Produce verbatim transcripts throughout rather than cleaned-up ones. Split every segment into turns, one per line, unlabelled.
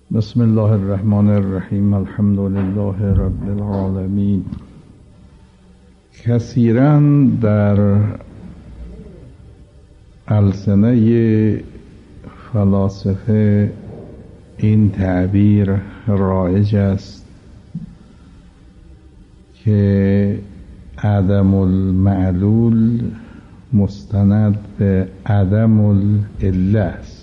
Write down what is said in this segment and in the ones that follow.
بسم الله الرحمن الرحیم. الحمد لله رب العالمین. کثیراً در السنه فلاسفه این تعبیر رایج است که عدم المعلول مستند به عدم العله است.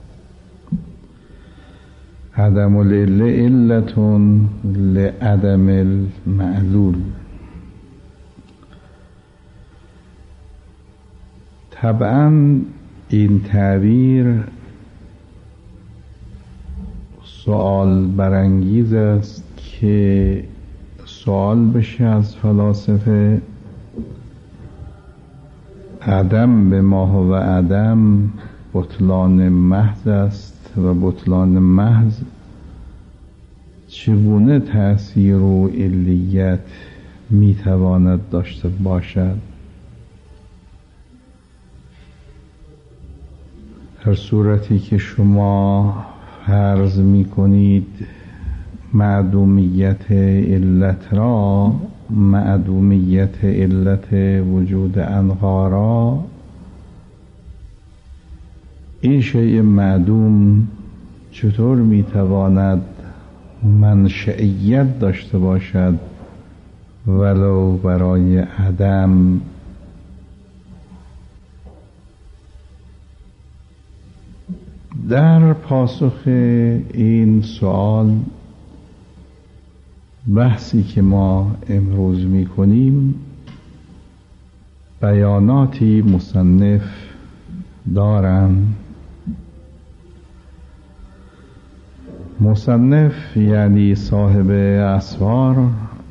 عدم العله علتون لعدم المعلول. طبعا این تعبیر سوال برانگیز است که سوال بشه از فلاسفه عدم به ما هو عدم بطلان محض است و بطلان محض چگونه تأثیر و علیت میتواند داشته باشد؟ در صورتی که شما فرض میکنید معدومیت علت را، معدومیت علت وجود عنقا را، این شیء معدوم چطور میتواند منشئیت داشته باشد ولو برای عدم؟ در پاسخ این سوال بحثی که ما امروز میکنیم بیاناتی مصنف دارند. مصنف یعنی صاحب اسوار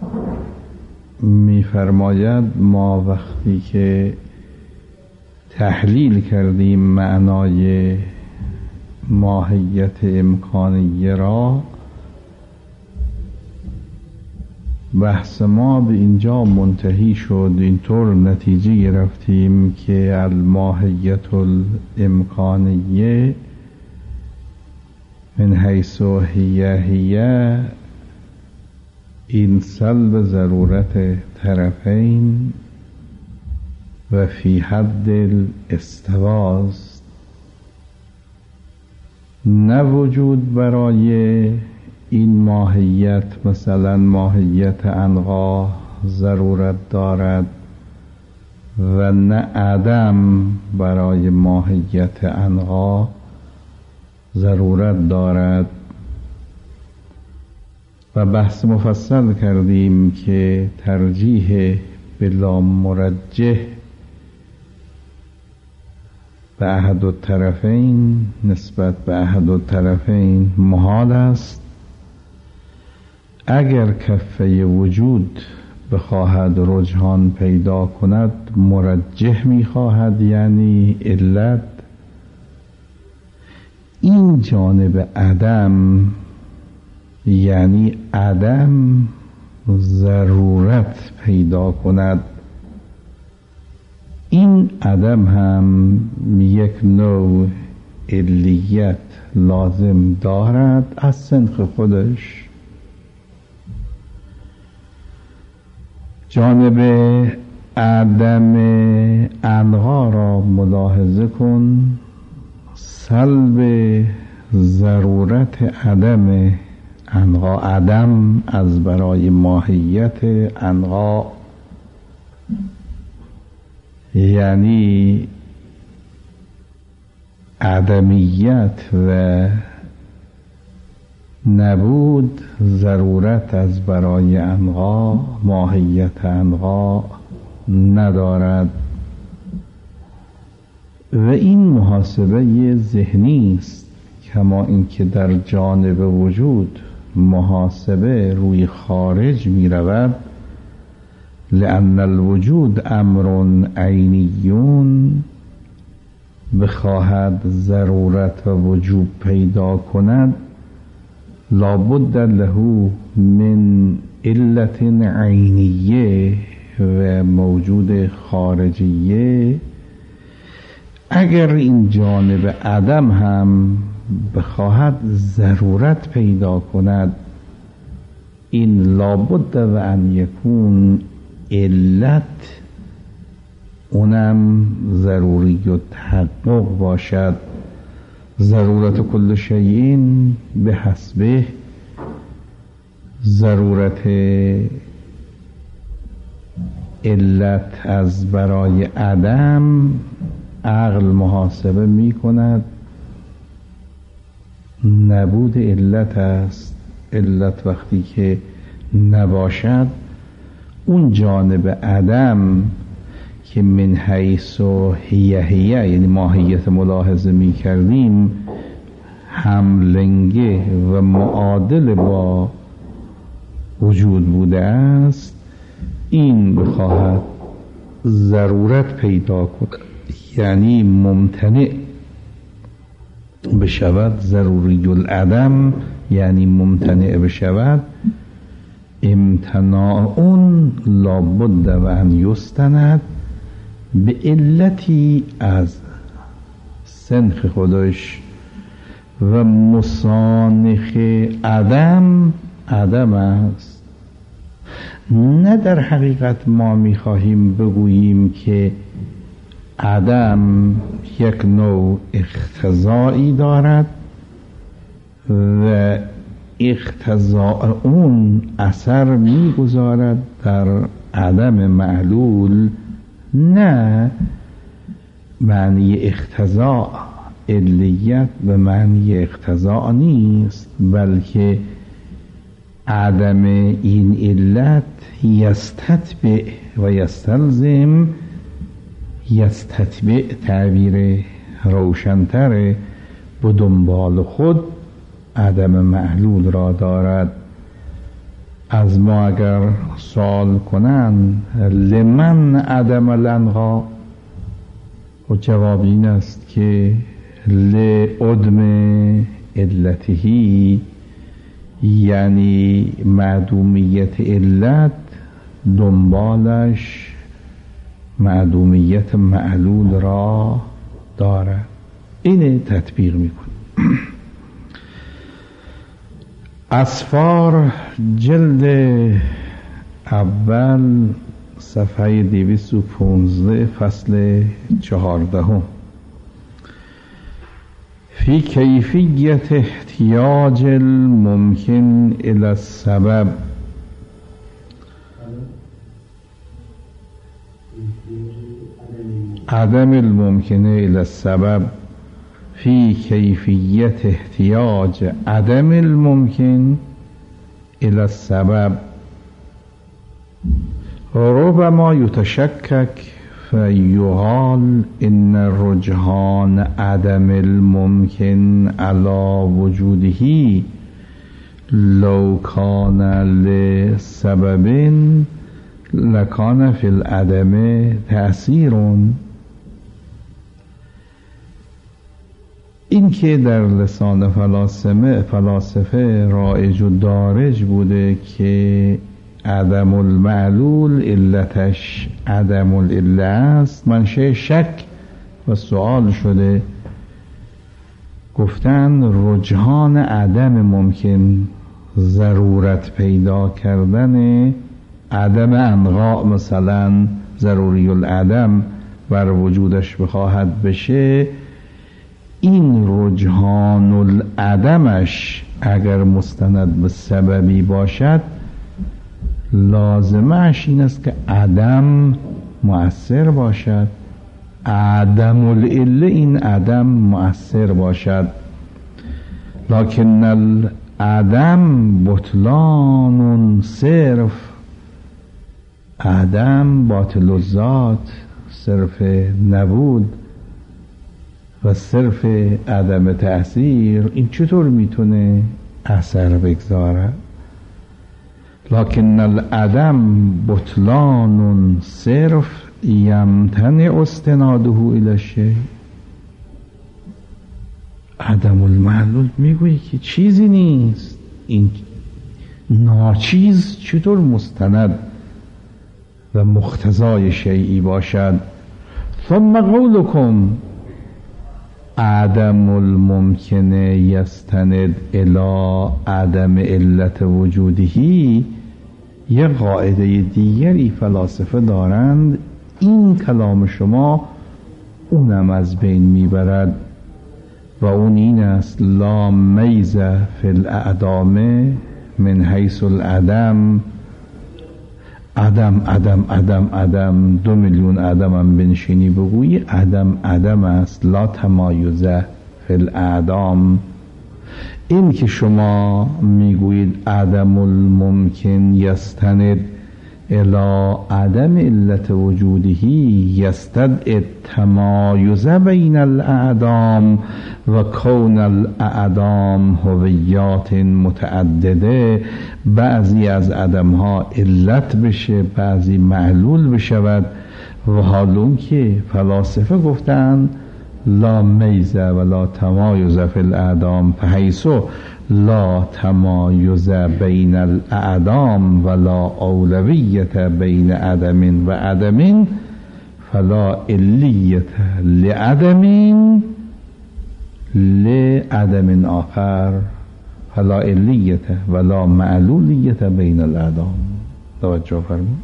میفرماید ما وقتی که تحلیل کردیم معنای ماهیت امکانیه را، بحث ما به اینجا منتهی شد. اینطور نتیجه گرفتیم که الماهیت الامکانیه من حیث هی هی این سلب ضرورت طرفین و فی حد الاستواست. نه وجود برای این ماهیت مثلا ماهیت عنقا ضرورت دارد و نه عدم برای ماهیت عنقا ضرورت دارد. و بحث مفصل کردیم که ترجیح بلا مرجح به احد الطرفین نسبت به احد الطرفین محال است. اگر کفه وجود بخواهد رجحان پیدا کند مرجح میخواهد، یعنی علت. این جانب عدم یعنی عدم ضرورت پیدا کند، این عدم هم یک نوع علیت لازم دارد از سنخ خودش. جانب عدم عنقا را ملاحظه کن. سلب ضرورت عدم عنقا، عدم از برای ماهیت عنقا، یعنی عدمیت و نبود ضرورت از برای عنقا، ماهیت عنقا ندارد. و این محاسبه ذهنی است، کما اینکه در جانب وجود محاسبه روی خارج می رود. لأن الوجود امر عینیون، بخواهد ضرورت و وجوب پیدا کند لابد له من علت عینیه و موجود خارجیه. اگر این جانب عدم هم بخواهد ضرورت پیدا کند، این لابد و ان یکون علت اونم ضروری و تحقق باشد. ضرورت کل شیء به حسبه، ضرورت علت از برای عدم عقل محاسبه می کند نبود علت است. علت وقتی که نباشد، اون جانب عدم که من حیث و هیه هیه یعنی ماهیت ملاحظه می کردیم هملنگه و معادل با وجود بوده است، این بخواهد ضرورت پیدا کند یعنی ممتنع بشود، ضروری العدم یعنی ممتنع بشود، امتناع اون لابد و ان یستند به علتی از سنخ خودش و مسانخ عدم عدم است. نه در حقیقت ما میخواهیم بگوییم که عدم یک نوع اقتضایی دارد و اقتضاء اون اثر میگذارد در عدم معلول. نه، معنی اقتضاء علیت به معنی اقتضاء نیست، بلکه عدم این علت یستتبع و یستلزم، یستتبع تعبیر روشنتر، به دنبال خود عدم معلول را دارد. از ما اگر سوال کنند لمن عدم الانقا، و جواب این است که لعدم علته، یعنی معدومیت علت دنبالش معدومیت معلول را دارد. اینه تطبیق میکنه. اسفار جلد اول صفحه دویست و پونزده فصل چهاردهم. فی کیفیت احتیاج الممکن الی السبب، عدم الممکنه الی السبب، فی کیفیت احتیاج عدم الممکن الی السبب ربما یتشکک فیقال ان رجحان عدم الممکن علی وجوده لو کان لسبب لکان فی العدم تأثیر. این که در لسان فلاسفه فلاسفه رایج و دارج بوده که عدم المعلول علتش عدم العله است، منشأ شک و سوال شده. گفتن رجحان عدم ممکن، ضرورت پیدا کردن عدم انقاء، مثلا ضروری العدم بر وجودش بخواهد بشه، این رجحان العدمش اگر مستند به سببی باشد لازمش این است که عدم مؤثر باشد، عدم العله این عدم مؤثر باشد. لکن العدم بطلان صرف، عدم باطل الذات، صرف نبود و صرف عدم تأثیر، این چطور میتونه اثر بگذاره؟ لکن العدم بطلان صرف یمتنع استناده الی الشیء. عدم المعلول میگویی که چیزی نیست، این ناچیز چطور مستند و مقتضای شیئی باشد؟ ثم قولکم عدم الممکن یستند الی عدم علت وجودهی، یه قاعده دیگری فلاسفه دارند، این کلام شما اونم از بین میبرد و اون این است: لا میز فی الاعدام من حیث العدم. عدم عدم عدم عدم، دو میلیون عدم هم بنشینی بگویی عدم عدم است. لا تمایز فی الاعدام. این که شما میگویید عدم الممکن یستند الی عدم علت وجودهی یستدعی التمایز بین الاعدام و کون الاعدام هویات متعدده، بعضی از عدم ها علت بشه، بعضی معلول بشود. و حالون که فلاسفه گفتن لا میز و لا تمایز فی الاعدام، فحیث لا تمایز بین الاعدام ولا اولویت بین عدم و عدم، فلا علیت لعدم لعدم آخر، فلا علیت ولا معلولیت بین الاعدام. توجه فرمود.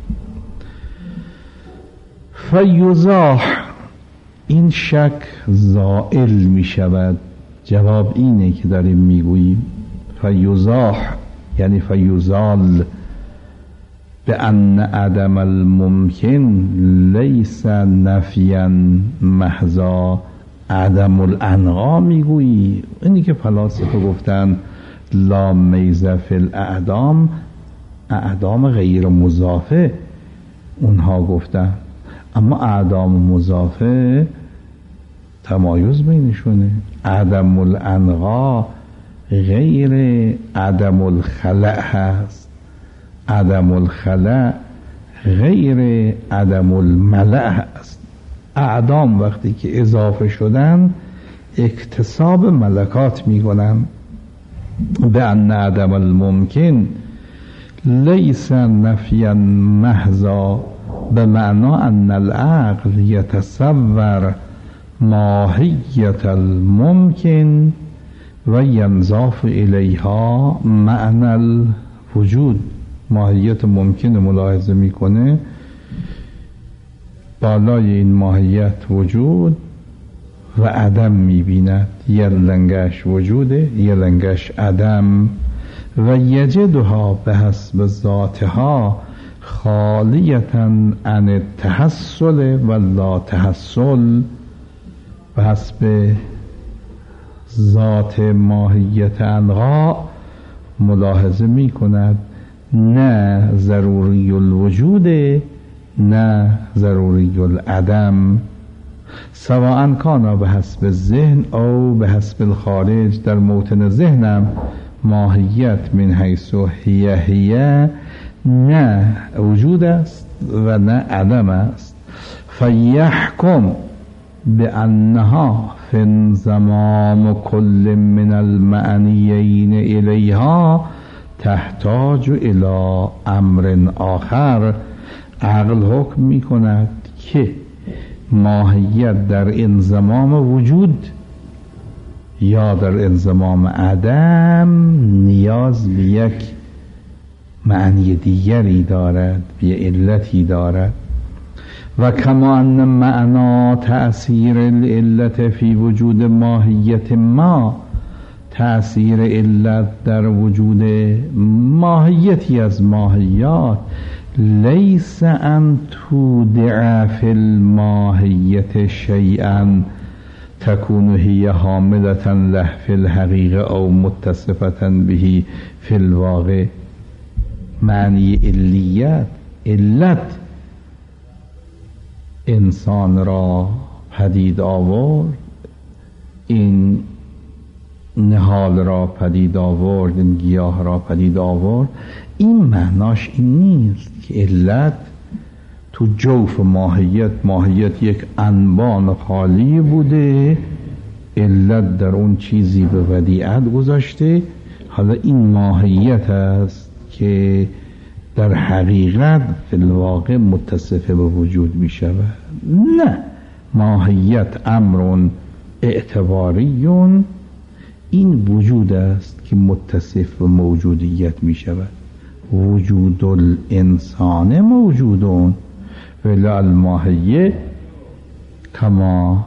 فیزاح، این شک زائل می شود. جواب اینه که داریم میگوییم. فیزاح یعنی فیزال به ان عدم الممکن لیس نفیا محضا. عدم الانغا میگویی، اینی که فلاسفه گفتن لا میز فی الاعدام، اعدام غیر مضافه اونها گفتن، اما اعدام مضافه تمایز بینشونه. عدم الانغا غیر عدم الخلع هست، عدم الخلع غیر عدم الملع هست. اعدام وقتی که اضافه شدن اکتساب ملکات میکنن. به ان عدم الممکن لیس نفیا محضا، به معنا ان العقل یتصور ماهیت الممکن و ینضاف الیها معنی الوجود. ماهیت ممکن ملاحظه میکنه، بالای این ماهیت وجود و عدم میبیند. یه لنگش وجوده، یه لنگش عدم. و یجدها به حسب ذاتها خالیتا عن التحصل و لا تحصل. به حسب ذات ماهیت انغا ملاحظه می کند نه ضروری الوجود نه ضروری العدم، سواء کانا به حسب ذهن او به حسب الخارج. در موطن ذهنم ماهیت من حیث هی هی نه وجود است و نه عدم است. فیحکم بأنها فی انضمام کل من المعنیین الیها تحتاج الی امر آخر. عقل حکم می کند که ماهیت در انضمام وجود یا در انضمام عدم نیاز به یک معنی دیگری دارد، به علتی دارد. و کما ان معنا تأثیر العلت فی وجود ماهیت ما، تأثیر علت در وجود ماهیتی از ماهیات، لیس ان تودع فی الماهیت شیئا تكون هي حاملة له في الحقيقة او متصفة به في الواقع. معنی علیت، علت انسان را پدید آورد، این نهال را پدید آورد، این گیاه را پدید آورد. این معناش این نیست که علت تو جوف ماهیت، ماهیت یک انبان خالی بوده، علت در اون چیزی به ودیعت گذاشته، حالا این ماهیت است که در حقیقت فی الواقع متصف به وجود می شود. نه، ماهیت امر اعتباریون این وجود است که متصف به موجودیت می شود. وجود الانسان موجودون ولا الماهیه کما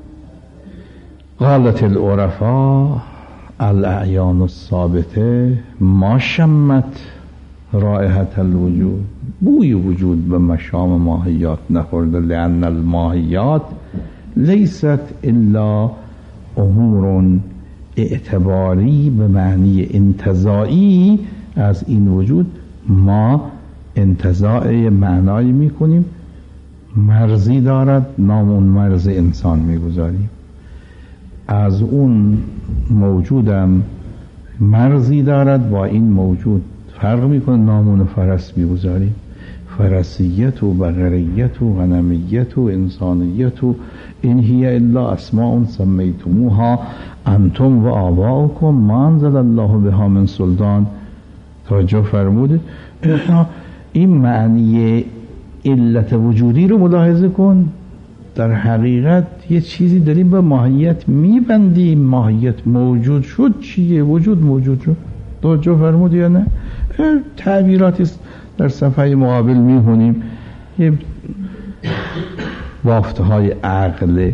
قالت العرفاء الاعیان الثابته ما شمت رائحة الوجود. بوی وجود به مشام ماهیات نخورده، لأن الماهیات لیست الا امور اعتباری به معنی انتزاعی از این وجود. ما انتزاع معنایی میکنیم، مرزی دارد، نام اون مرز انسان میگذاریم. از اون موجودم مرزی دارد، با این موجود فرق میکنه، نامون فرس میگذاریم. فرسیت و بقریت و غنمیت و انسانیت و این هی الا اسماء سمیتموها انتم و آباؤکم ما انزل الله بها من سلطان. توجه فرموده. این معنی علت وجودی رو ملاحظه کن. در حقیقت یه چیزی داریم به ماهیت میبندیم. ماهیت موجود شد چیه؟ وجود موجود شد. توجه فرمودی یا نه؟ تعبیراتی در صفحه مقابل میخونیم، یه بافته های عقل.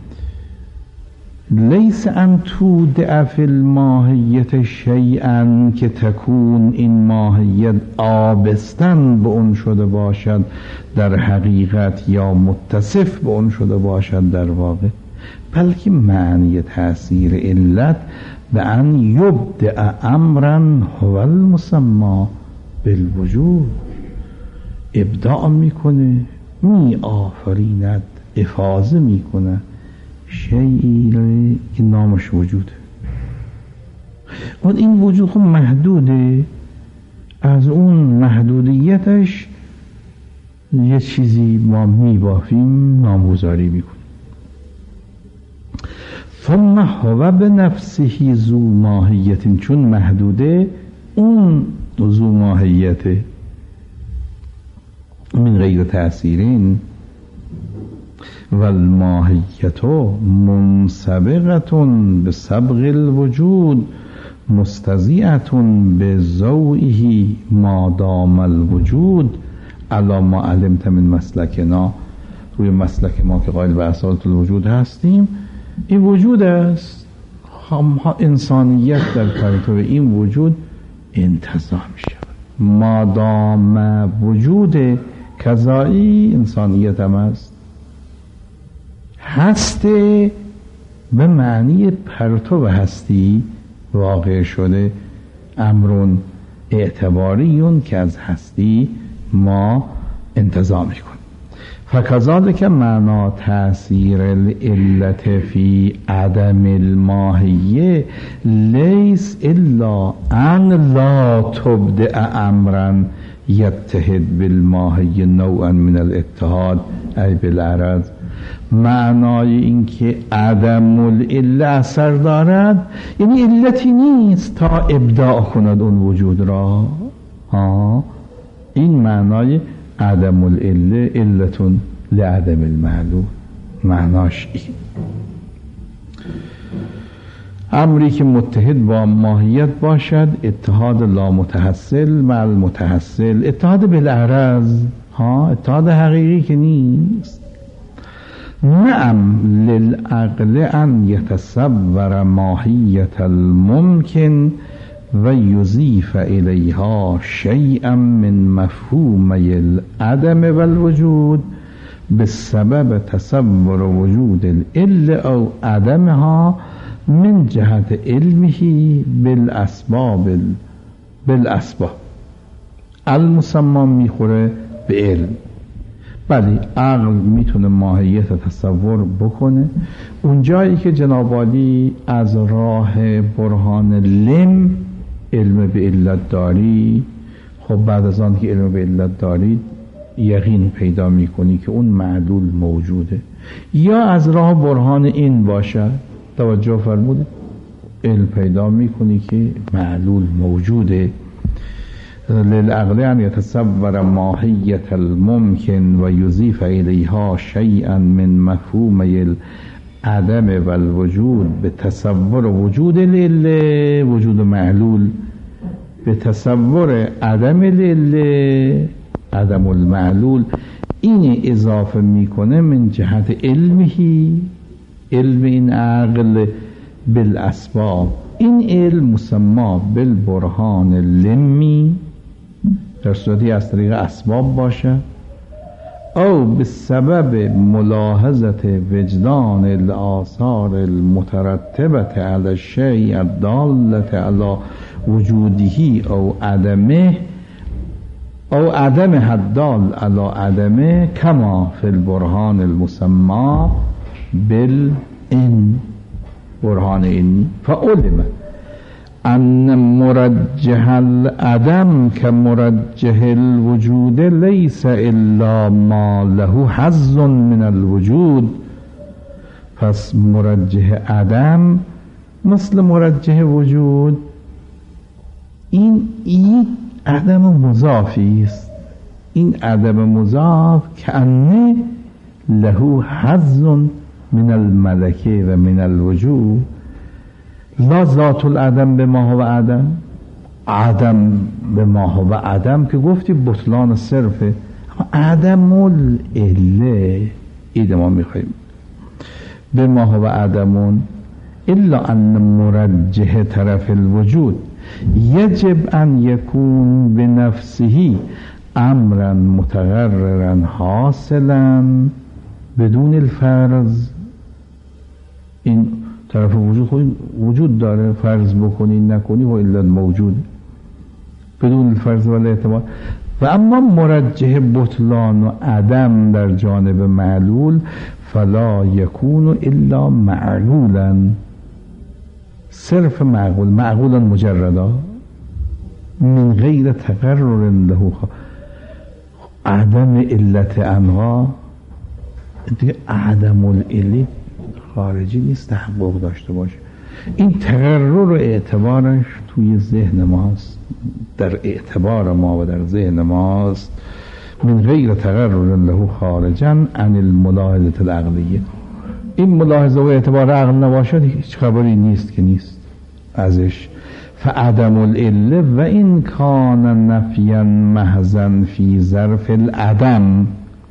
لیس ان تودع فی الماهیت شیئا که تکون این ماهیت آبستن به اون شده باشد در حقیقت یا متصف به اون شده باشد در واقع، بلکه معنی تأثیر علت به ان یبدع امرا هو المسمى بالوجود. ابداع میکنه، می آفریند، افاضه میکنه شیئی که نامش وجوده. و این وجود خب محدوده، از اون محدودیتش یه چیزی ما میبافیم، نامگذاری میکنیم. ثم هو به نفسه ذو ماهیت، چون محدوده اون ذو ماهیته من غیر تأثیرین و الماهیت منسبقت به سبق الوجود مستضیعت به ضوئه ما دام الوجود علی ما علمت من مسلکنا. روی مسلک ما که قائل به اصالت الوجود هستیم، این وجود است. انسانیت در پرتو این وجود انتزاع می شود. ما دام وجود کذایی انسانیت هم است. هسته به معنی پرتو هستی واقع شده، امرون اعتباریون که از هستی ما انتزاع میکنیم. فکذالک معنا تأثیر العلت فی عدم الماهیه لیس الا ان لا تبدع امرا یتحد بالماهیه نوعا من الاتحاد ای بالعرض. معنای این که عدم العله اثر دارد یعنی علتی نیست تا ابداع کند اون وجود را. ها این معنای عدم العله علتون لعدم المعلول، معناش این. امری که متحد با ماهیت باشد اتحاد لا متحصل مع المتحصل، اتحاد بالعرض، ها اتحاد حقیقی که نیست. نعم للعقل ان يتصور ماهیت الممکن و یضیف الیها شیئا من مفهوم العدم والوجود بسبب تصور وجود العله او عدمها من جهت علمه بالاسباب بالاسباب. المسمى میخوره به علم. بله عقل میتونه ماهیت تصور بکنه اون جایی که جناب عالی از راه برهان لم علم به علت داری. خب بعد از آن که علم به علت داری یقین پیدا میکنی که اون معلول موجوده، یا از راه برهان این باشه. توجه فرمودید؟ علم پیدا میکنی که معلول موجوده. للعقل ان يتصور ماهیت الممکن و یضیف الیها شیئا من مفهوم عدم و الوجود به تصور وجود العله وجود معلول، به تصور عدم العله عدم المعلول. این اضافه میکنه من جهت علمهی، علم این عقل بالاسباب. این علم مسما بالبرهان اللمی، در صورتی از طریق اسباب باشه، او به سبب ملاحظت وجدان الآثار المترتبه علی الشیء الدالة علی وجوده او عدمه او عدم الدال علی عدمه کما فی البرهان المسمى بالإن برهان اینی. فعلم ان مرجح العدم كمرجح الوجود ليس الا ما له حظ من الوجود. پس مرجح عدم مثل مرجح وجود، این این عدم مضافی است. این عدم مضاف کأنه له حظ من الملکه و من الوجود. لا ذات العدم به ما هو عدم، عدم به ما هو عدم که گفتی بطلان صرفه، اما عدم العله ایده ما میخواییم به ما هو عدمون الا ان مرجح طرف الوجود یجب ان یکون بنفسه امرا متقررا حاصلا بدون الفرض. این طرف وجود خود وجود داره، فرض بکنی نکنی و الا موجود بدون الفرض و اعتبار. و اما مرجح بطلان و عدم در جانب معلول فلا یکون الا معقولا، صرف معقول، معقولا مجردا من غیر تقرر له عدم علت انواع. دیگه عدم العلی خارجی نیست تحقق داشته باشه. این تقرر و اعتبارش توی ذهن ماست، در اعتبار ما و در ذهن ماست. من غیر تقرر له خارجا عن الملاحظه العقلیه. این ملاحظه و اعتبار عقل نباشه هیچ خبری نیست که نیست ازش. فعدم العله و این کان نفیا محضا فی ظرف العدم.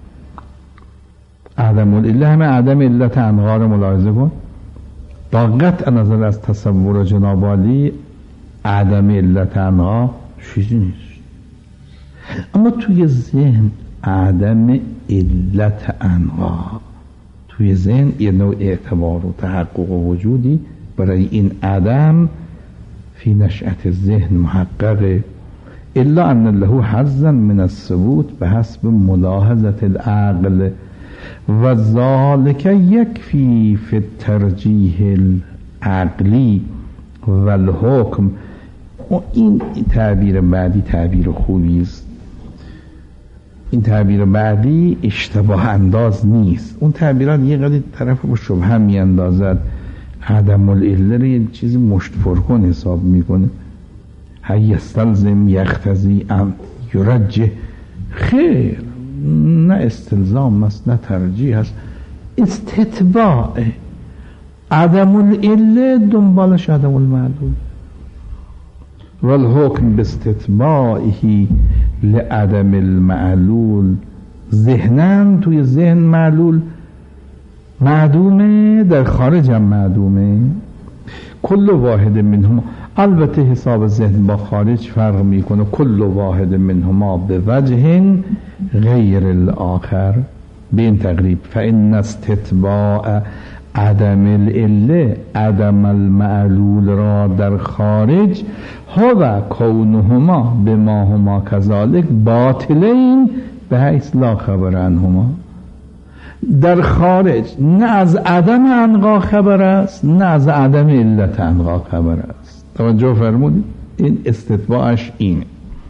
عدم العله همه عدم علت انغار ملاحظه کن. با قطع نظر از تصور جناب عالی عدم علت انغار چیزی نیست. اما توی ذهن عدم علت انغار، توی ذهن یه نوع اعتبار و تحقق و وجودی برای این عدم فی نشأت ذهن محققه. الا ان له حظا من الثبوت به حسب ملاحظت العقل و ذالک یکفی فی الترجیح العقلی و الحکم. و این تعبیر بعدی تعبیر خوبی است. این تعبیر بعدی اشتباه انداز نیست. اون تعبیرات یه قدری طرف رو شبهه می اندازد. عدم العله رو یه چیزی مشت پرکن حساب میکنه. هی یستلزم یختزی ان یرجه. خیر، نه استلزام است نه ترجیح است، استتباع. عدم العله دنبالش عدم المعلول و الحکم باستتباعه لعدم المعلول. ذهنن توی ذهن معلول معدومه، در خارج هم معدومه. کل واحد منهما، البته حساب ذهن با خارج فرق میکنه. کل واحد منهما به وجه غیر الاخر. به این تقریب فإن استتباع عدم العله عدم المعلول را در خارج هو کونهما به ما هما کذالک باطلین به حیث لا خبر عنهما. در خارج نه از عدم انقا خبر است نه از عدم علت انقا خبر است. توجه فرمودید؟ این استتباعش اینه.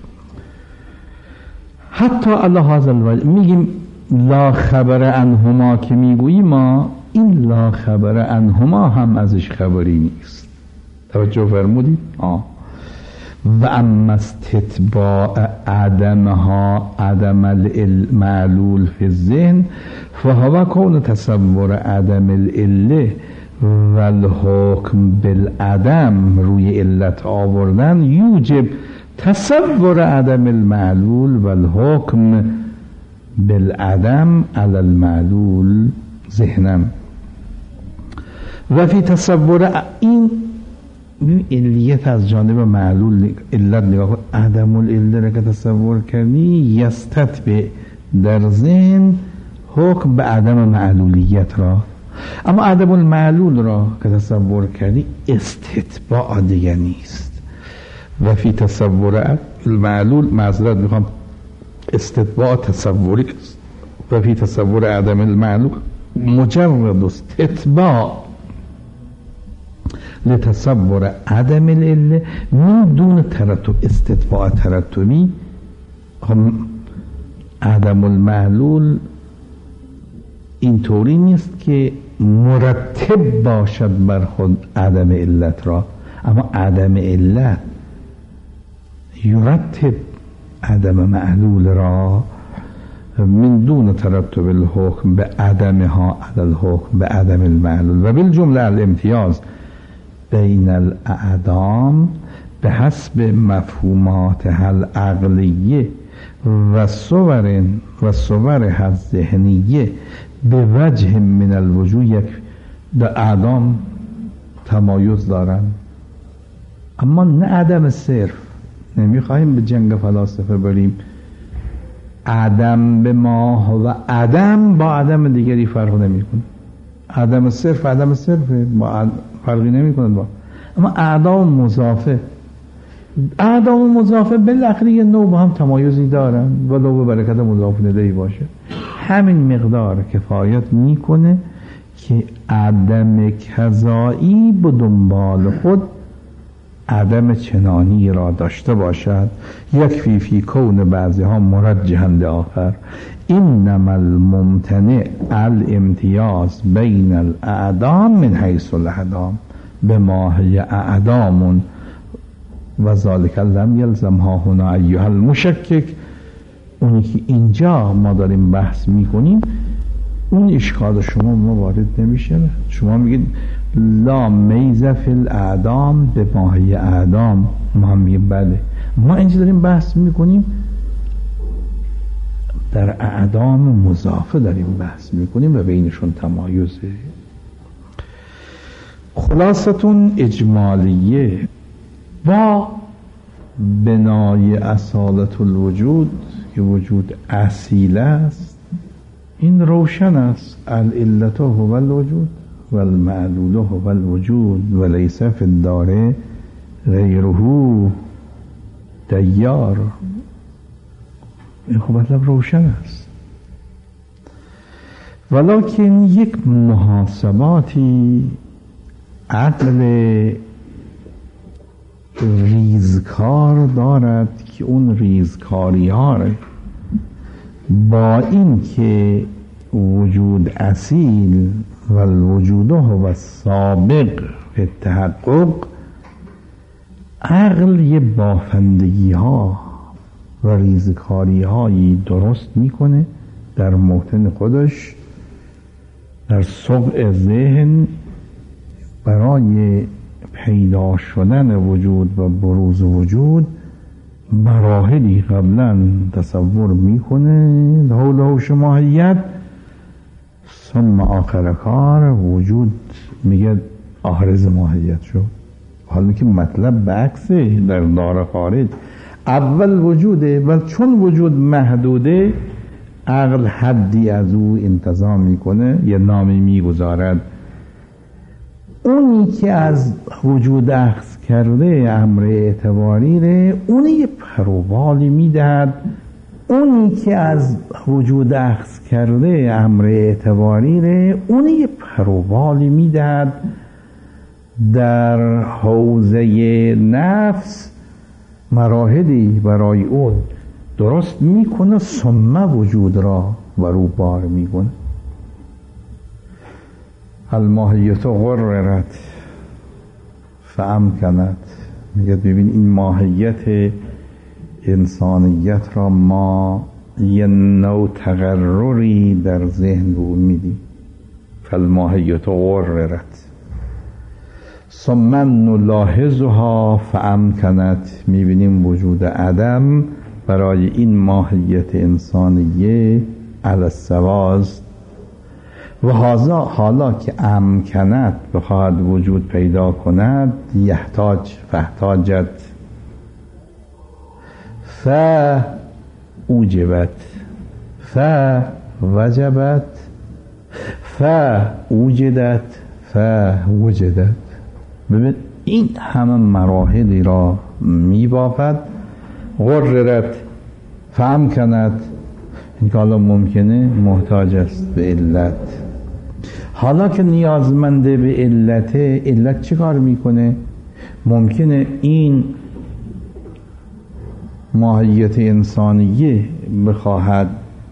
حتی الله هذا الوجه میگیم لا خبر عنهما که میگوییم ما، این لا خبر عنهما هم ازش خبری نیست. توجه فرمودید؟ آه. و اما استتباع عدمها عدم المعلول فی الذهن فهو کون تصور عدم العله و الحکم بالعدم روی علت آوردن یوجب تصور عدم المعلول و الحکم بالعدم علی المعلول ذهنا. و فی تصور این علیت از جانب معلول علت نگاه کن، عدم العله را که تصور کردی یستتبع در ذهن حکم به عدم معلولیت را، اما عدم المعلول را که تصور کردی استتباع دیگه نیست. و فی تصور المعلول معذرت میخوام استتباع تصوری است. و فی تصور عدم المعلول مجرد استتباع لتصور عدم العله من دون ترتب. استتباع ترتبی هم عدم المعلول اینطوری نیست که مرتب باشد بر خود عدم علت را، اما عدم علت یرتب عدم معلول را من دون ترتب الحکم به عدمها علی الحکم به عدم المعلول. و بالجمله الامتیاز بین الاعدام به حسب مفهوماتها العقلیه و صور و صورها الذهنیه به وجه من الوجوه یک در اعدام تمایز دارن، اما نه عدم صرف. نمیخوایم به جنگ فلاسفه بریم عدم به ما و عدم با عدم دیگری فرق نمیکنه. عدم صرف عدم صرفه، با فرقی نمیکنه با. اما اعدام مضافه اعدام مضافه بالاخره یه نوع با هم تمایزی دارن ولو به برکت مضاف الیه باشه. همین مقدار کفایت میکنه که عدم کذایی به دنبال خود عدم چنانی را داشته باشد. یکفی فی کون بعضی ها مرجحاً لآخر. انما الممتنع الامتیاز بین الاعدام من حیث الاعدام بما هی اعدام و ذالک لم یلزمها هنا ایها المشکک. اونی که اینجا ما داریم بحث میکنیم اون اشکال شما ما وارد نمیشه. شما میگید لا میزه فی الاعدام به ماهی اعدام، ما هم میگیم بله. ما اینجا داریم بحث میکنیم در اعدام مضافه داریم بحث میکنیم و بینشون تمایزه. خلاصتون اجمالیه با بنای اصالت الوجود که وجود اصیل است این روشن است. العلت هو الوجود و المعلول هو الوجود و لیس فی الدار غیره دیار. این خب مطلب روشن است، ولکن یک محاسباتی عقل ریزکار دارد که اون ریزکاری ها با این که وجود اصیل و الوجود هو السابق فی التحقق، عقل یه بافندگی ها و ریزکاری هایی درست میکنه در موطن خودش، در صبع ذهن، برای پیدا شدن وجود و بروز وجود مراحلی قبلا تصور میکنه حول هوش ماهیت، ثم آخر کار وجود میگه آخرز ماهیت شد. حالا که مطلب بعکسه در دار خارج، اول وجوده ولی چون وجود محدوده عقل حدی از او انتظام میکنه، یه نامی میگذارد. اونی که از وجود اخذ کرده امر اعتباری ره اونی یه پروبالی میدهد. اونی که از وجود اخذ کرده امر اعتباری ره اونی یه پروبالی میدهد. در حوزه نفس مراحلی برای اون درست میکنه، ثم وجود را برو بار میکنه. الماهیت غررت فامکنت میگه ببین این ماهیت انسانیت را ما یه نوع تقرری در ذهن رو میدیم. فالماهیت غررت ثم نلاحظها فامکنت، میبینیم وجود عدم برای این ماهیت انسانیه علی السواست و هذا حالا که امکنت بخواهد وجود پیدا کند یحتاج فاحتاجت فاوجبت فوجبت فوجدت فوجدت. ببین این همه مراحلی را میبافد. غررت فامکنت، این که حالا ممکنه محتاج است به علت. حالا که نیازمنده به علت، علت چه کار میکنه؟ ممکنه این ماهیت انسانیه بخواهد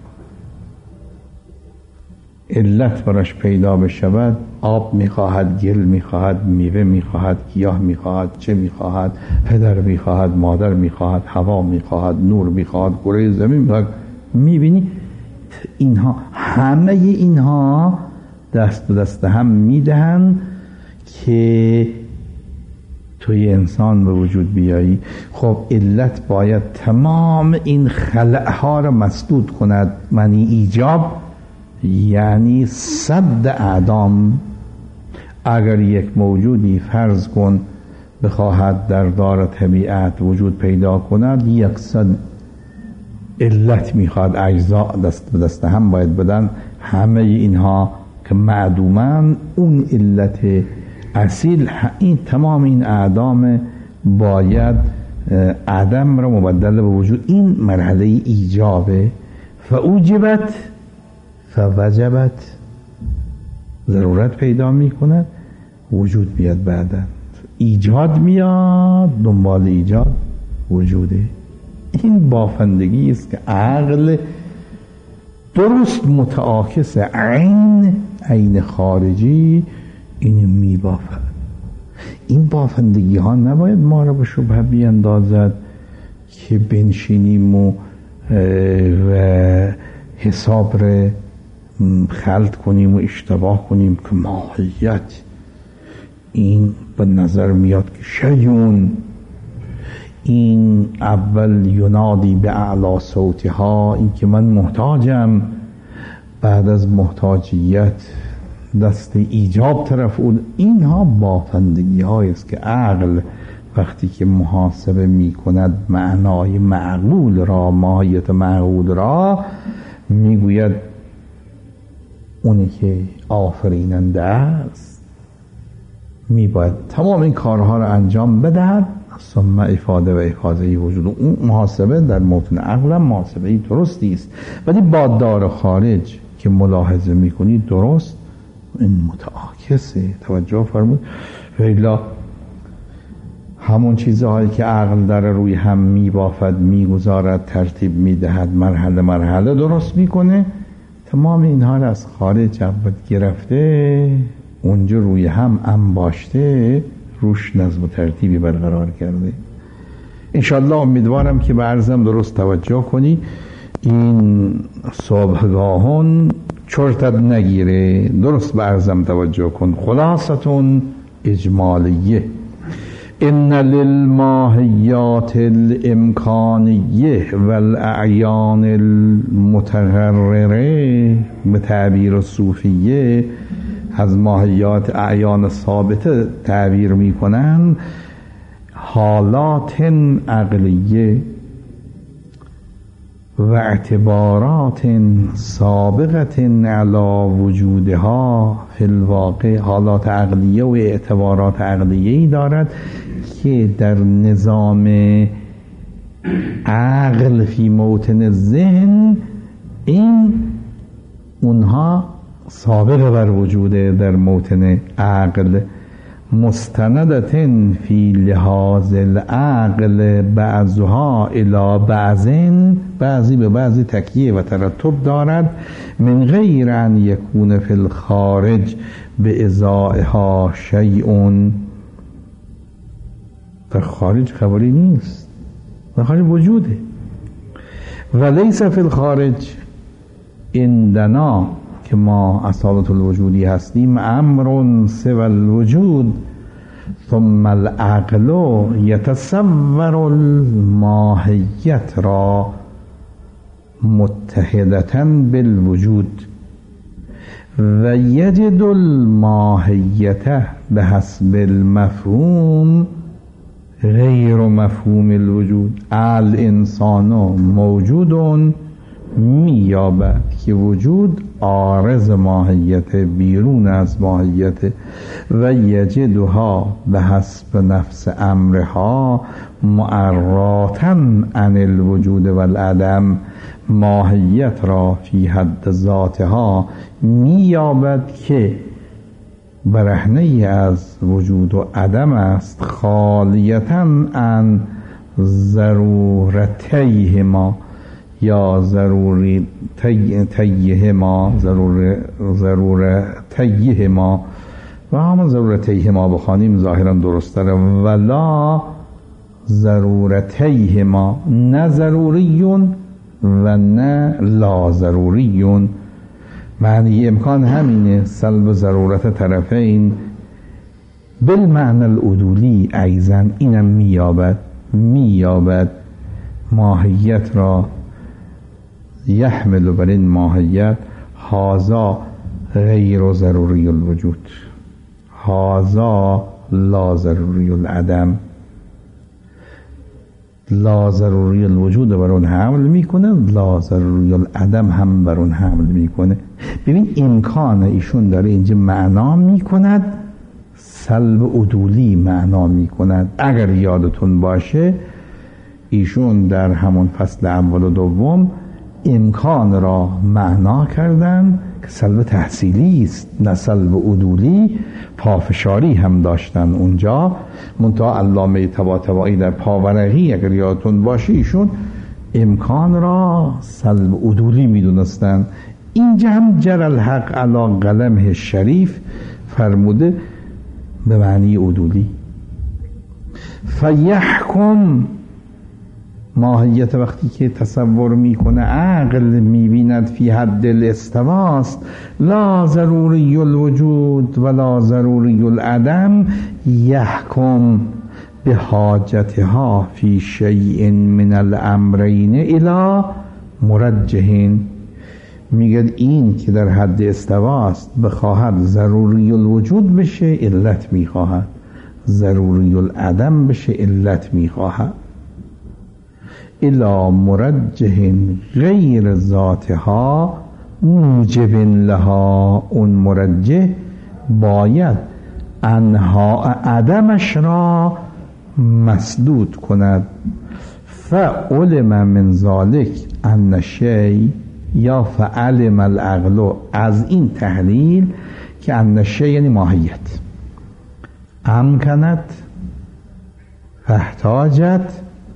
علت براش پیدا بشود. آب میخواهد، گل میخواهد، میوه میخواهد، گیاه میخواهد، چه میخواهد؟ پدر میخواهد، مادر میخواهد، هوا میخواهد، نور میخواهد، کره زمین میخواهد. میبینی اینها همه اینها دست به دست هم میدهن که توی انسان به وجود بیایی. خب علت باید تمام این خلأها را مسدود کند. معنی ایجاب یعنی صد اعدام. اگر یک موجودی فرض کن بخواهد در دار طبیعت وجود پیدا کند، یکصد علت میخواد، اجزا دست به دست هم باید بدن. همه اینها که معدومن، اون علت اصیل، این تمام این اعدام باید عدم را مبدل به وجود. این مرحله ایجابه. فاوجبت فوجبت، ضرورت پیدا می کند، وجود بیاد. بعدا ایجاد میاد، دنبال ایجاد وجوده. این بافندگی است که عقل درست متعاکس عین عین خارجی اینو می بافد. این بافندگی ها نباید ما را به شبهه بیندازد که بنشینیم و, و حساب را خلط کنیم و اشتباه کنیم که ماهیت این به نظر میاد که شیون، این اول ینادی به اعلی صوتها، این که من محتاجم، بعد از محتاجیت دست ایجاب طرف اون. اینها بافندگی هایی است که عقل وقتی که محاسبه می کند معنای معقول را، ماهیت معقول را، میگوید اونی که آفریننده است می باید تمام این کارها را انجام بدهد. ثم افاده و افاده وجود. اون محاسبه در موطن عقل محاسبه درستی است، ولی با دار خارج که ملاحظه میکنی درست این متعاکسه. توجه فرمود. ویلا همون چیزهایی که عقل در روی هم میبافد، میگذارد، ترتیب میدهد، مرحله مرحله درست میکنه، تمام اینها را از خارج اول گرفته، اونجا روی هم انباشته، روش نظم و ترتیبی برقرار کرده. انشالله امیدوارم که به عرضم درست توجه کنی، این صبحگاهون چرتت نگیره، درست به عرضم توجه کن. خلاصتون اجمالیه: ان للماهیات الامکانیه والاعیان المتغرره، به تعبیر صوفیه از ماهیات اعیان ثابته تعبیر میکنن، حالات عقلیه و اعتبارات سابقت علی وجودها فی الواقع. حالات عقلیه و اعتبارات عقلیه‌ای دارد که در نظام عقل فی موطن ذهن این اونها سابق بر وجوده در موطن عقل. مستندتن فی لحاظ العقل بعضها الی بعضین، بعضی به بعضی تکیه و ترتب دارد، من غیر ان یکون فی الخارج به ازائها شیء، در خارج خبری نیست، در خارج وجوده. و لیس فی الخارج عندنا که ما اصالت الوجودی هستیم امر سوى الوجود ثم العقل یتصور الماهیت را متحدة بالوجود و یجد الماهیت بحسب المفهوم غیر مفهوم الوجود. الانسان موجود می‌یابد که وجود عارض ماهیت، بیرون از ماهیت، و یجدها به حسب نفس امرها معراتا عن الوجود و العدم. ماهیت را فی حد ذاتها می‌یابد که برهنه از وجود و عدم است، خالیتا عن ضرورتیهما یا ضروری تیهما ضرور ضرورتیهما و همون ضرورتیهما بخوانیم ظاهرا درست داره، ولا ضرورتیهما، نه ضروریون و نه لا ضروریون. معنی امکان همینه، سلب ضرورت طرفین بالمعنی العدولی ایضا اینم میابد میابد ماهیت را، یحمل بر این ماهیت هازا غیر ضروری الوجود، هازا لا ضروری العدم. لا ضروری الوجود بر اون حمل میکنه، لا ضروری العدم هم بر اون حمل میکنه. ببین امکان ایشون داره اینجا معنا میکند، سلب عدولی معنا میکند. اگر یادتون باشه ایشون در همون فصل اول و دوم امکان را معنا کردن که سلب تحصیلی است نه سلب عدولی، پافشاری هم داشتن اونجا. منتها علامه طباطبایی در پاورقی اگر یادتون باشه ایشون امکان را سلب عدولی میدونستن. اینجا هم جر الحق علی قلمه شریف فرموده به معنی عدولی. فیحکم، ماهیت وقتی که تصور میکنه عقل میبیند فی حد الاستواست، لا ضروری الوجود ولا ضروری العدم، یحکم به حاجتها فی شیء من الامرین الی مرجحین. میگه این که در حد استواست بخواهد ضروری الوجود بشه علت میخواهد، ضروری العدم بشه علت میخواهد. الی مرجح غیر ذاتها موجب لها، اون مرجح باید انها عدمش را مسدود کند. فعلم من ذلك ان شیء یا فعلم العقل، از این تحلیل که ان شیء یعنی ماهیت، امکنت فاحتاجت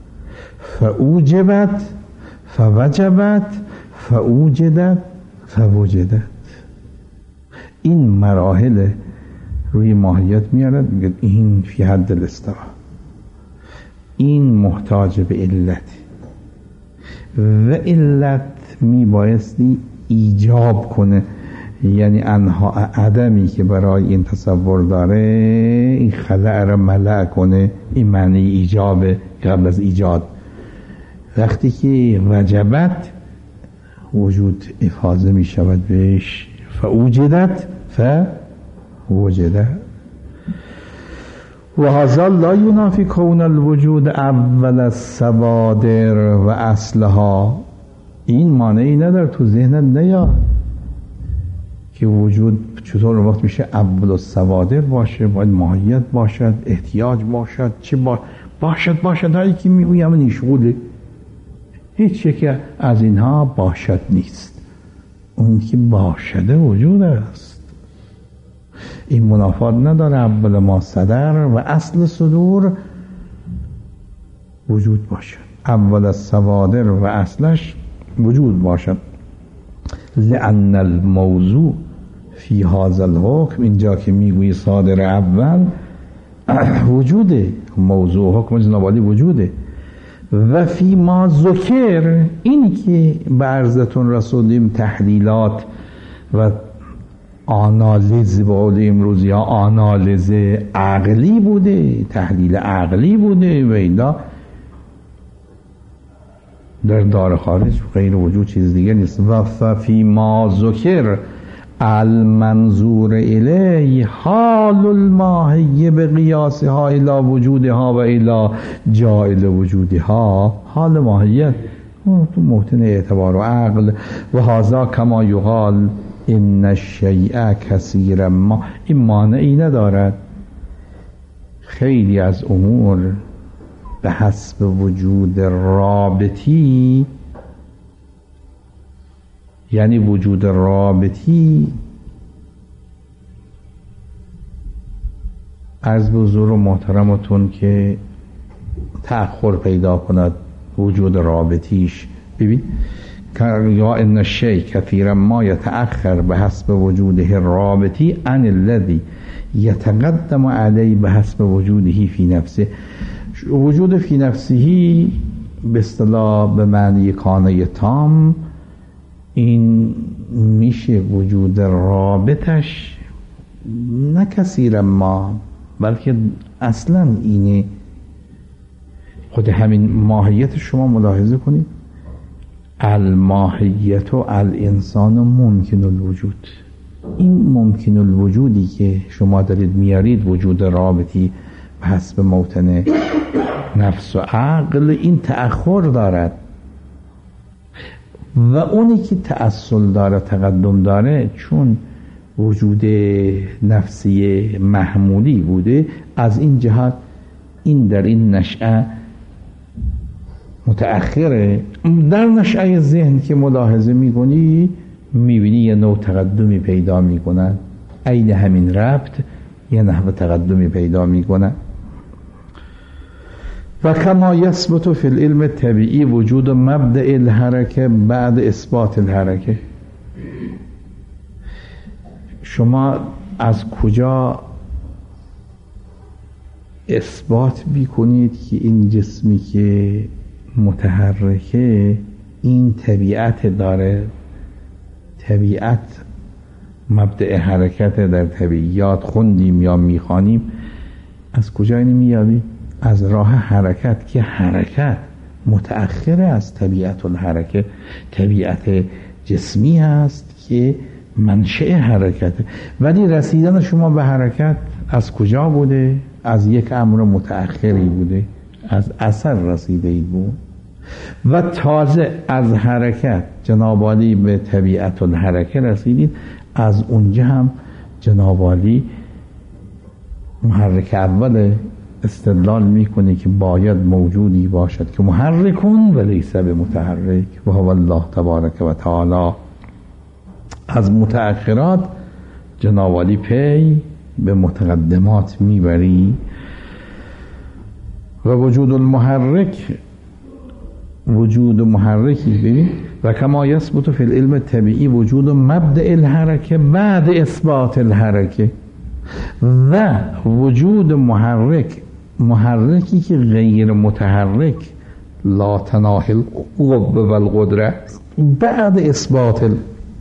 فاوجبت فوجبت فاوجدت فوجدت. این مراحل روی ماهیت میارد، میگه این فی حد الاستوا، این محتاج به علت و علت میبایستی ایجاب کنه، یعنی انها عدمی که برای این تصور داره این خلع را ملع کنه. این معنی ایجاب قبل از ایجاد. وقتی که وجبت وجود افاضه می شود بهش، فوجدت فوجدت. و هذا لا ینافی کون الوجود اول الصوادر و اصلها. این مانعی نداره تو ذهنت نیاد که وجود چطور وقت میشه اول الصوادر باشه، باید ماهیت باشد، احتیاج باشد، چه با... باشد باشد هایی که میگویم نیشغوله. هیچ یکی از اینها باشد نیست، اون که باشده وجود است. این منافات نداره اول ما صدر و اصل صدور وجود باشد، اول الصوادر و اصلش وجود باشد. لأن الموضوع فی هذا الحکم، اینجا که میگویی صادر اول وجوده، موضوع حکم جناب عالی وجوده. و فی ما ذکر، اینی که به عرضتون رسوندیم تحلیلات و آنالیز، به قول امروزی ها آنالیز عقلی بوده، تحلیل عقلی بوده و اینا در دار خارج غیر وجود چیز دیگه نیست. و فی ما ذکر المنظور الیه حال الماهیه به قیاسها الی وجودها و الی جائل وجودها، حال ماهیت تو موطن اعتبار و عقل. و هذا کما یقال ان الشیء کثیرا ما، این مانعی ندارد خیلی از امور به حسب وجود رابطی، یعنی وجود رابطی عرض به حضور محترمتون که تأخر پیدا کند وجود رابطیش. ببین یا ان الشیء کثیرا ما یتأخر به حسب وجوده رابطی عن الذی یتقدم علیه به حسب وجوده فی نفسه. وجود فی نفسهی به اصطلاح به معنی کانه تام، این میشه وجود رابطش نه کثیرا ما، بلکه اصلا اینه. خود همین ماهیت شما ملاحظه کنید، الماهیت و الانسان ممکن الوجود. این ممکن الوجودی که شما دارید میارید وجود رابطی به حسب موطن نفس و عقل، این تأخر دارد و اونی که تأصل داره تقدم داره چون وجود نفسی محمولی بوده، از این جهت این در این نشأه متأخره. در نشأه ذهن که ملاحظه میکنی میبینی یه نوع تقدمی پیدا میکنن، عین همین ربط یه نحو تقدمی پیدا میکنن. و کما یثبت فی العلم طبیعی وجود مبدأ الحرکه بعد اثبات الحرکه. شما از کجا اثبات میکنید که این جسمی که متحرکه این طبیعت داره؟ طبیعت مبدأ حرکت در طبیعیات خوندیم یا میخوانیم، از کجا اینو میابید؟ از راه حرکت، که حرکت متأخره از طبیعت الحرکه. طبیعت جسمی هست که منشأ حرکته، ولی رسیدن شما به حرکت از کجا بوده؟ از یک امر متأخری بوده، از اثر رسیده ای بود. و تازه از حرکت جناب عالی به طبیعت الحرکه رسیدید، از اونجا هم جناب عالی محرک اول استدلال میکنه که باید موجودی باشد که محرکون و لیس به متحرک و هو الله تبارک و تعالی. از متأخرات جناب عالی پی به متقدمات میبری. و وجود المحرک، وجود محرکی ببین، و کما یثبت فی العلم طبیعی وجود مبدأ الحرکه بعد اثبات الحرکه. و وجود محرک، محرکی که غیر متحرک، لا تناهی القوة و القدره، بعد اثبات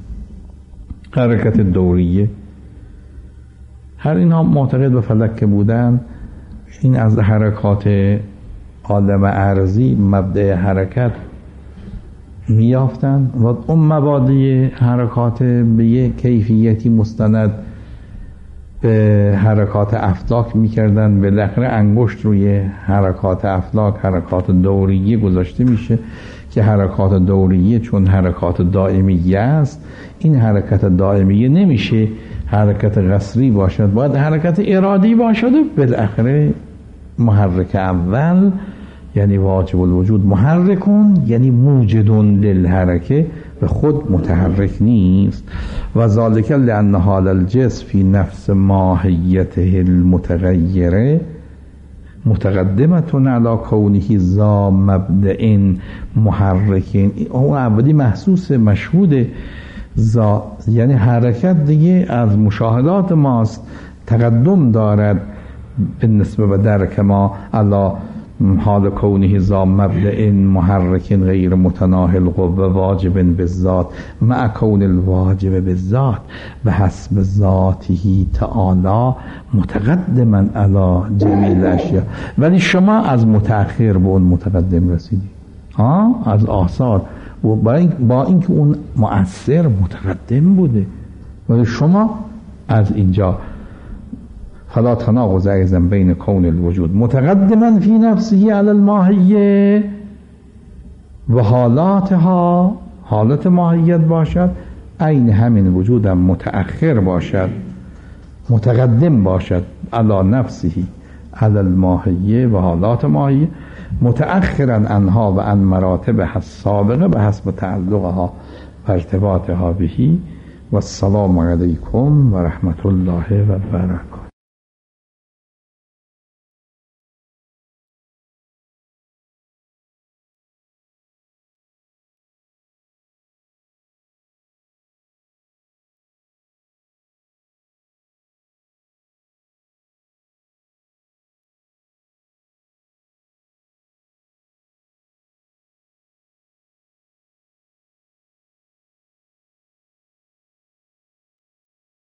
حرکت دوریه. هر اینها معتقد به فلک که بودن، این از حرکات عالم ارضی مبدأ حرکت میافتن و اون مبادی حرکات به یک کیفیتی مستند به حرکات افلاک میکردن. بالاخره انگشت روی حرکات افلاک حرکات دوریه گذاشته میشه که حرکات دوریه چون حرکات دائمیه است، این حرکت دائمیه نمیشه حرکت قصری باشد، باید حرکت ارادی باشد. و بالاخره محرک اول یعنی واجب الوجود محرکون، یعنی موجدون للحرکه، به خود متحرک نیست. و ذالک لأن حال الجسم فی نفس ماهیته المتغیره متقدمتون علی کونه ذا مبدأ محرکین. اون اولی محسوس مشهود ذا، یعنی حرکت دیگه از مشاهدات ماست تقدم دارد بالنسبه به درک ما علا حال کونه ذا مبدأ محرک غیر متناهی القوه واجب بالذات مع کون الواجب بالذات به حسب ذاته تعالی متقدما علی جمیع الاشیاء. ولی شما از متأخر به اون متقدم رسیدی، ها، از آثار، با اینکه اون مؤثر متقدم بوده، ولی شما از اینجا فلا تناقض ايضا بین کون الوجود متقدما فی نفسه علی الماهیه و حالاتها، حالت ماهیت باشد، عین همین وجودم متأخر باشد، متقدم باشد علی نفسه علی الماهیه و حالات ماهیه، متأخرا عنها و عن مراتبها السابقه به حسب تعلقها و ارتباطها بهی. و السلام علیکم و رحمت الله و برکاته.